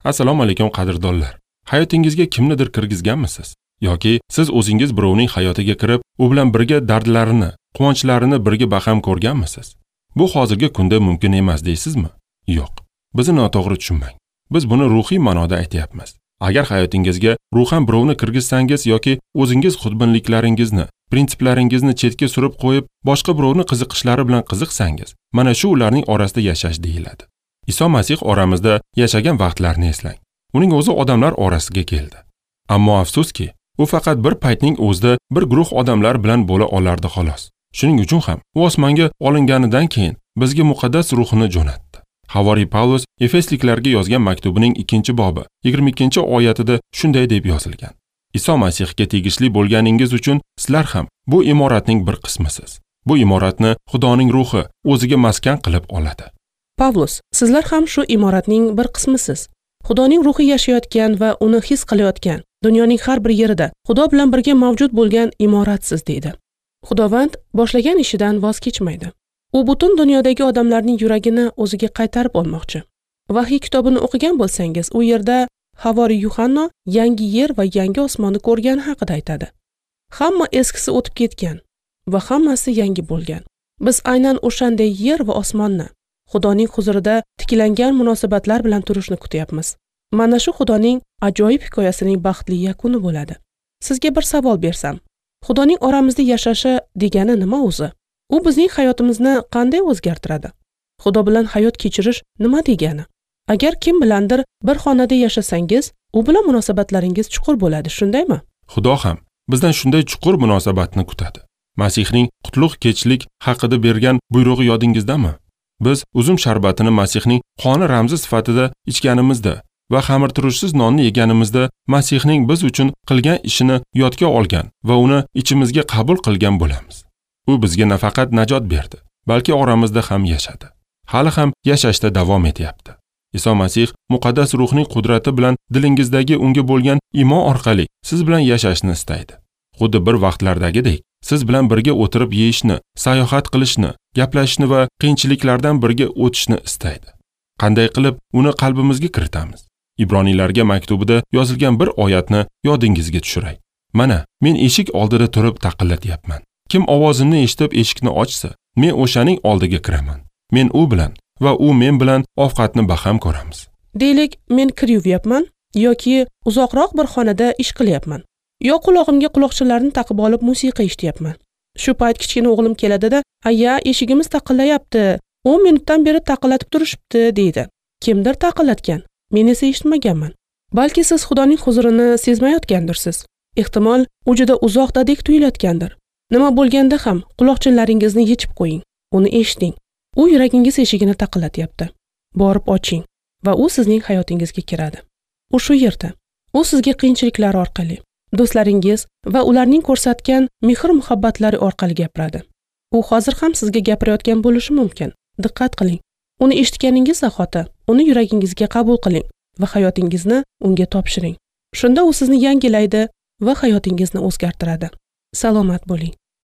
Assalomu alaykum qadrdonlar. Hayotingizga kimnidir kirgizganmisiz? Yoki siz o'zingiz birovning hayotiga kirib, u bilan birga dardlarini, quvonchlarini birga baham ko'rganmisiz? Bu hozirgi kunda mumkin emas deysizmi? Yo'q. Bizni noto'g'ri tushunmang. Biz buni ruhiy ma'noda aytyapmiz. Agar hayotingizga ruhan birovni kirgizsangiz yoki o'zingiz xudbinliklaringizni, prinsiplaringizni chetga surib qo'yib, boshqa birovni qiziqishlari bilan qiziqsangiz, mana shu ularning orasida yashash deyiladi. Iso Masih oramizda yashagan vaqtlarni eslang. Uning o'zi odamlar orasiga keldi. Ammo afsuski, u faqat bir paytning o'zida bir guruh odamlar bilan bo'la olardi xolos. Shuning uchun ham u osmonga olinganidan keyin bizga muqaddas ruhini jo'natdi. Havoriy Pavlus Efesliklarga yozgan maktubining 2-bobi 22-oyatida shunday deb yozilgan: Iso Masihga tegishli bo'lganingiz uchun sizlar ham bu imoratning bir qismisiz. Bu imoratni Xudoning ruhi o'ziga maskan qilib oladi. Pavlus, sizlar ham shu imoratning bir qismisiz. Xudoning ruhi yashayotgan va uni his qilayotgan, dunyoning har bir yerida Xudo bilan birga mavjud bo'lgan imoratsiz deydi. Xudovand boshlagan ishidan voz kechmaydi. U butun dunyodagi odamlarning yuragini o'ziga qaytarib olmoqchi. Vahiy kitobini o'qigan bo'lsangiz, u yerda Havoriy Yuhanna yangi yer va yangi osmonni ko'rgani haqida aytadi. Hamma eskisi o'tib ketgan va hammasi yangi bo'lgan. Biz aynan o'shanday yer va osmonni, Xudoning huzurida tiklangan munosabatlar bilan turishni kutyapmiz. Mana shu Xudoning ajoyib hikoyasining baxtli yakuni bo'ladi. Sizga bir savol bersam, Xudoning oramizda yashashi degani nima o'zi? U bizning hayotimizni qanday o'zgartiradi? Xudo bilan hayot kechirish nima degani? Agar kim bilandir bir xonada yashasangiz, u bilan munosabatlaringiz chuqur bo'ladi, shundaymi? Xudo ham bizdan shunday chuqur munosabatni kutadi. Masihning qutlug' kechlik haqida bergan buyrug'i yodingizdami? Biz uzum sharbatini Masihning qoni ramzi sifatida ichganimizda va xamirturushsiz nonni yeganimizda Masihning biz uchun qilgan ishini yodga olgan va uni ichimizga qabul qilgan bo'lamiz. U bizga nafaqat najot berdi, balki oramizda ham yashadi. Hali ham yashashda davom etyapti. Iso Masih muqaddas ruhning qudrati bilan dilingizdagi unga bo'lgan iymon orqali siz bilan yashashni istaydi. Xuddi bir vaqtlardagidek, siz bilan birga o'tirib yeyishni, sayohat qilishni, gaplashishni va qiyinchiliklardan birga o'tishni istaydi. Qanday qilib uni qalbimizga kiritamiz? Ibroniylarga maktubida yozilgan bir oyatni yodingizga tushiray. Mana, men eshik oldida turib taqillatyapman. Kim ovozimni eshitib eshikni ochsa, men o'shaning oldiga kiraman. Men u bilan va u men bilan ovqatni baham ko'ramiz. Deylik, men kir yuvyapman yoki uzoqroq bir xonada ish qilyapman. Yo quloqimga quloqchalarni taqib olib musiqa eshityapman. Shu payt kichkina o'g'lim keladida, "Aya, eshigimiz taqillayapti. 10 minutdan beri taqillatib turishibdi" deydi. Kimdir taqillatgan, men esa eshitmaganman. Balki siz Xudoning huzurini sezmayotgandirsiz. Ehtimol, u juda uzoqdadek tuyulayotgandir. Nima bo'lganda ham quloqchinlaringizni yechib qo'ying. Uni eshiting. U yuragingiz eshigini taqillatyapti. Borib oching va u sizning hayotingizga kiradi. U shu yerda. U sizga qiyinchiliklar orqali, do'stlaringiz va ularning ko'rsatgan mehr-muhabbatlari orqali gapiradi. U hozir ham sizga gapirayotgan bo'lishi mumkin. Diqqat qiling. Uni eshitganingiz zahoti uni yuragingizga qabul qiling va hayotingizni unga topshiring. Shunda u sizni yangilaydi va hayotingizni o'zgartiradi. Salomat bo'ling.